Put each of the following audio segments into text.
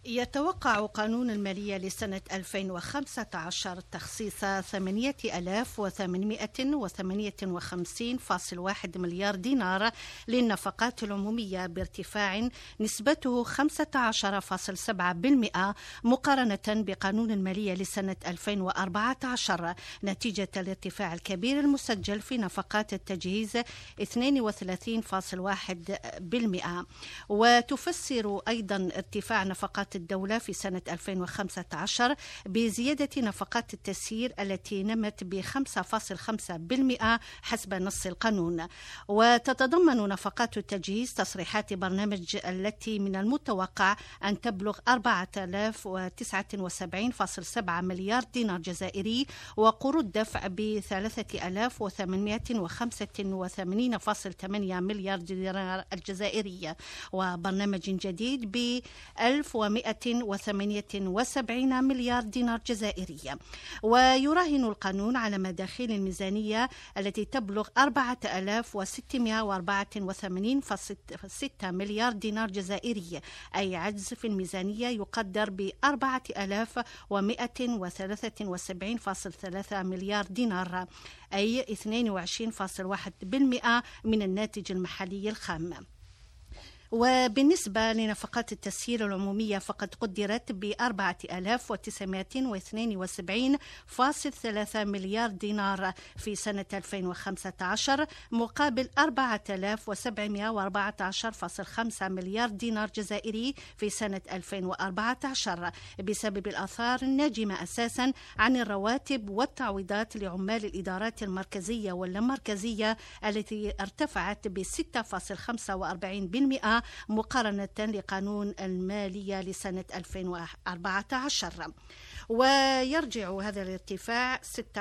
يتوقع قانون المالية لسنة 2015 تخصيص 8,858.1 مليار دينار للنفقات العمومية بارتفاع نسبته 15.7% مقارنة بقانون المالية لسنة 2014 نتيجة الارتفاع الكبير المسجل في نفقات التجهيز 32.1%. وتفسر أيضا ارتفاع نفقات الدولة في سنة 2015 بزيادة نفقات التسيير التي نمت ب 5.5% حسب نص القانون. وتتضمن نفقات التجهيز تصريحات برنامج التي من المتوقع أن تبلغ 4079.7 مليار دينار جزائري، وقروض دفع ب 3885.8 مليار دينار الجزائري، وبرنامج جديد ب 1178 مليار دينار جزائري. ويراهن القانون على مداخيل الميزانية التي تبلغ 4684.6 مليار دينار جزائري، أي عجز في الميزانية يقدر ب 4173.3 مليار دينار، أي 22.1% من الناتج المحلي الخام. وبالنسبة لنفقات التسيير العمومية فقد قدرت ب 4972.3 مليار دينار في سنة 2015 مقابل 4714.5 مليار دينار جزائري في سنة 2014 بسبب الآثار الناجمة أساسا عن الرواتب والتعويضات لعمال الإدارات المركزية واللامركزية التي ارتفعت ب 6.45% مقارنة لقانون المالية لسنة 2014. ويرجع هذا الارتفاع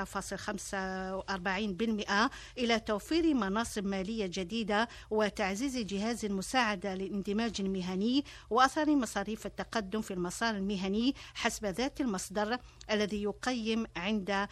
6.45% إلى توفير مناصب مالية جديدة وتعزيز جهاز المساعدة للاندماج المهني وأثر مصاريف التقدم في المسار المهني حسب ذات المصدر الذي يقيم عند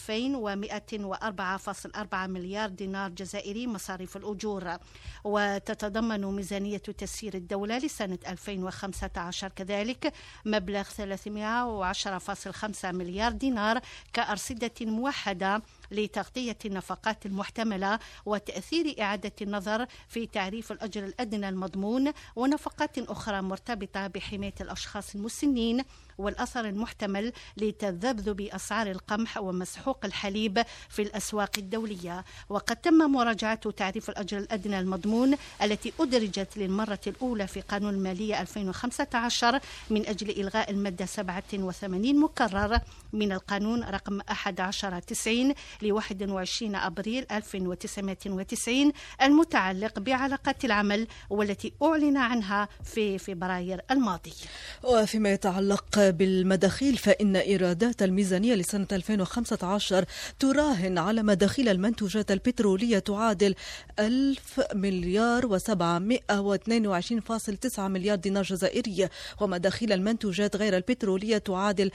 2104.4 مليار دينار جزائري مصاريف الأجور. وتتضمن ميزانية تسيير الدولة لسنة 2015 كذلك مبلغ 310.5 مليار دينار كأرصدة موحدة لتغطية النفقات المحتملة وتأثير إعادة النظر في تعريف الأجر الأدنى المضمون ونفقات أخرى مرتبطة بحماية الأشخاص المسنين والأثر المحتمل لتذبذب أسعار القمح ومسحوق الحليب في الأسواق الدولية. وقد تم مراجعة تعريف الأجر الأدنى المضمون التي أدرجت للمرة الأولى في قانون المالية 2015 من أجل إلغاء المادة 87 مكرر من القانون رقم 1190 ل 21 أبريل 1990 المتعلق بعلاقات العمل والتي أعلن عنها في فبراير الماضي. وفيما يتعلق بالمداخيل فإن إيرادات الميزانية لسنة 2015 تراهن على مداخيل المنتوجات البترولية تعادل 1,722.9 مليار دينار جزائري، ومداخيل المنتوجات غير البترولية تعادل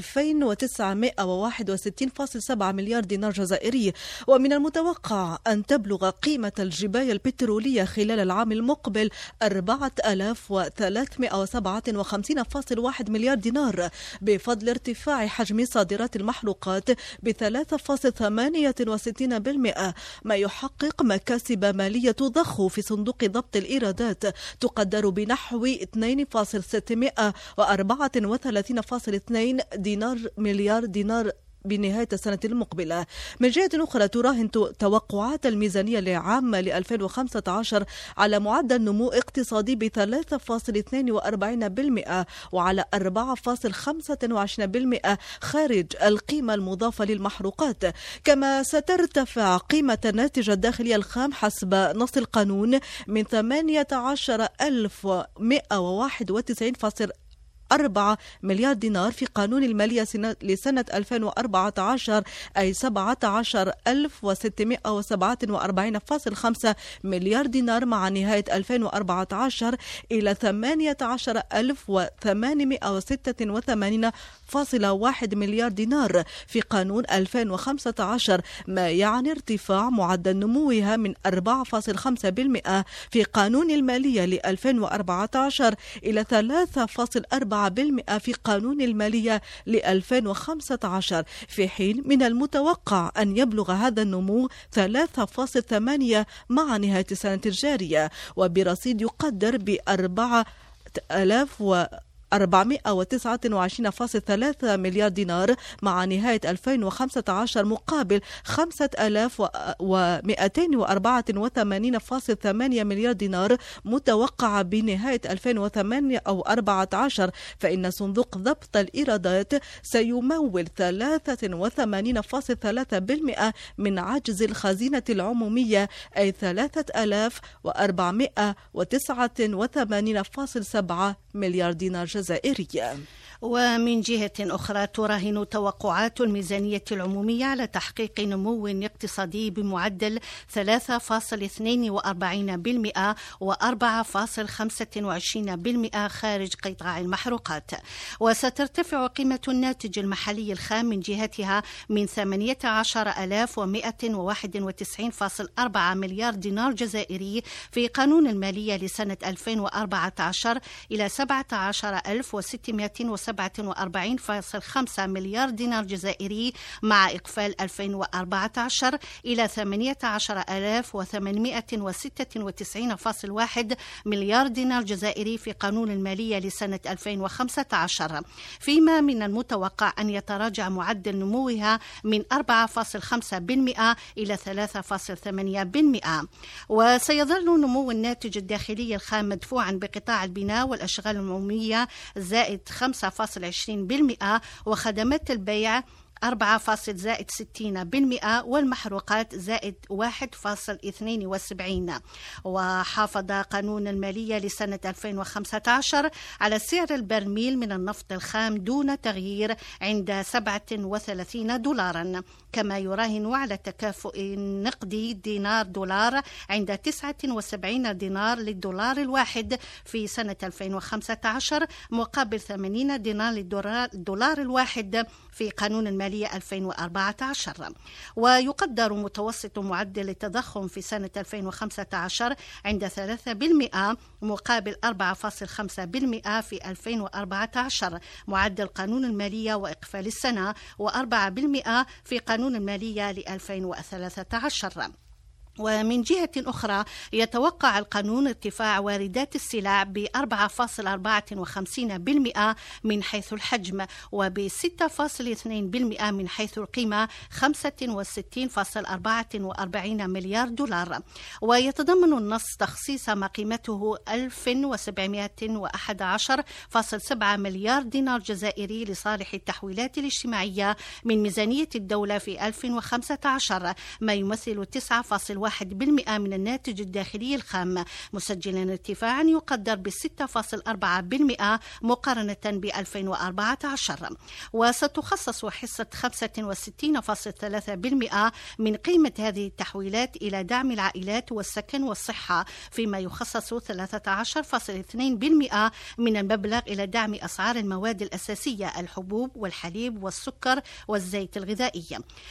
2,961.7 مليار دينار جزائري. ومن المتوقع أن تبلغ قيمة الجباية البترولية خلال العام المقبل 4,357.1 مليار دينار بفضل ارتفاع حجم صادرات المحروقات ب 3.68%، ما يحقق مكاسب مالية تضخ في صندوق ضبط الإيرادات تقدر بنحو 2.634.2 مليار دينار بنهاية السنة المقبلة. من جهة أخرى تراهن توقعات الميزانية لعام 2015 على معدل نمو اقتصادي ب 3.42% وعلى 4.25% خارج القيمة المضافة للمحروقات، كما سترتفع قيمة الناتج الداخلي الخام حسب نص القانون من 18,191.4 مليار دينار في قانون المالية لسنة 2014 أي 17,647.5 مليار دينار مع نهاية 2014 إلى 18,886.1 مليار دينار في قانون 2015، ما يعني ارتفاع معدل نموها من 4.5% في قانون المالية ل 2014 إلى 3.4% في قانون المالية ل2015، في حين من المتوقع أن يبلغ هذا النمو 3.8 مع نهاية السنة الجارية، وبرصيد يقدر ب 429.3 مليار دينار مع نهاية 2015 مقابل 5284.8 مليار دينار متوقع بنهاية 2008 أو 14. فإن صندوق ضبط الإيرادات سيمول 83.3% من عجز الخزينة العمومية، أي 3489.7 مليار دينار جزائرية. ومن جهة أخرى تراهن توقعات الميزانية العمومية على تحقيق نمو اقتصادي بمعدل 3.42% و4.25% خارج قطاع المحروقات. وسترتفع قيمة الناتج المحلي الخام من جهتها من 18,191.4 مليار دينار جزائري في قانون المالية لسنة 2014 إلى 17,647.5 مليار دينار جزائري مع إقفال 2014 إلى 18,896.1 مليار دينار جزائري في قانون المالية لسنة 2015، فيما من المتوقع أن يتراجع معدل نموها من 4.5% إلى 3.8%. وسيظل نمو الناتج الداخلي الخام مدفوعا بقطاع البناء والأشغال العمومية زائد 5.20%، وخدمات البيع 4.60% والمحروقات زائد 1.72. وحافظ قانون المالية لسنة 2015 على سعر البرميل من النفط الخام دون تغيير عند 37 دولارا، كما يراهن على تكافؤ نقدي دينار دولار عند 79 دينار للدولار الواحد في سنة 2015 مقابل 80 دينار للدولار الواحد في قانون المالية 2014. ويقدر متوسط معدل التضخم في سنة 2015 عند 3% مقابل 4.5% في 2014 معدل قانون المالية وإقفال السنة، و4% في قانون المالية ل 2013. ومن جهة أخرى يتوقع القانون ارتفاع واردات السلع ب 4.54% من حيث الحجم، وب 6.2% من حيث القيمة 65.44 مليار دولار. ويتضمن النص تخصيص ما قيمته 1711.7 مليار دينار جزائري لصالح التحويلات الاجتماعية من ميزانية الدولة في 2015، ما يمثل 9.1% من الناتج الداخلي الخام، مسجلا ارتفاعا يقدر ب 6.4% مقارنة ب 2014. وستخصص حصة 65.3% من قيمة هذه التحويلات إلى دعم العائلات والسكن والصحة، فيما يخصص 13.2% من المبلغ إلى دعم أسعار المواد الأساسية الحبوب والحليب والسكر والزيت الغذائي.